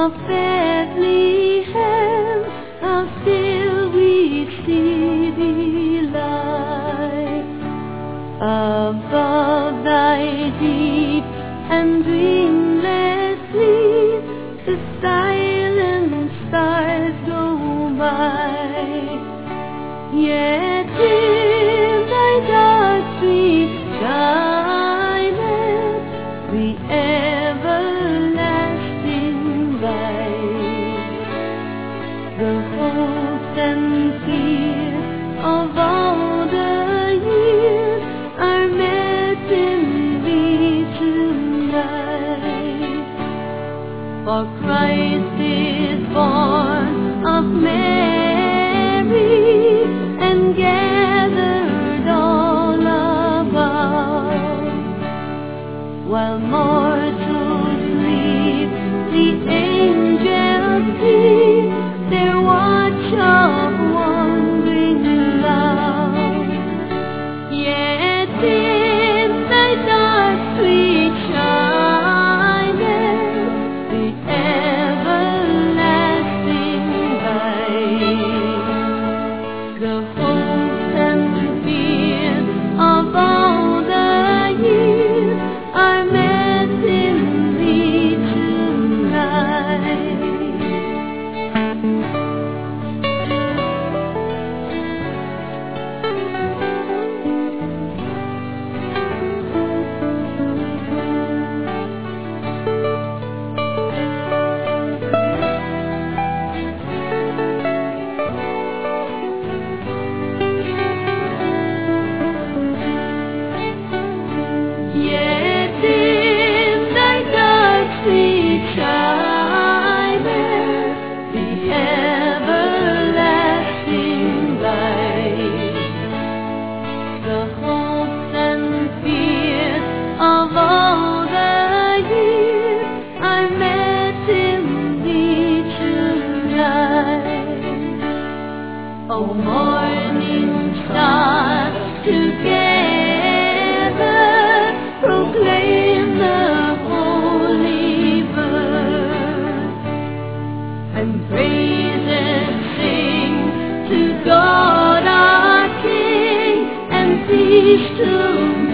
of Bethlehem, how still we see thee lie above thy deep and dreamless sleep. The silent stars go by, yet in thy dark street shineth the everlasting light. The hopes and fears of all the years are met in thee tonight. For Christ is born of Mary and gathered all about. While mortals sleep, the angels keep their watch of wondering loud. Yet in thy dark sweet shineth the everlasting light. The hopes and fears of all the years are met in thee tonight. Yet in thy dark sweet shineth the everlasting light. The hopes and fears of all the years are met in thee tonight. O morning star, together proclaim the holy birth, and praise and sing to God our King, and peace to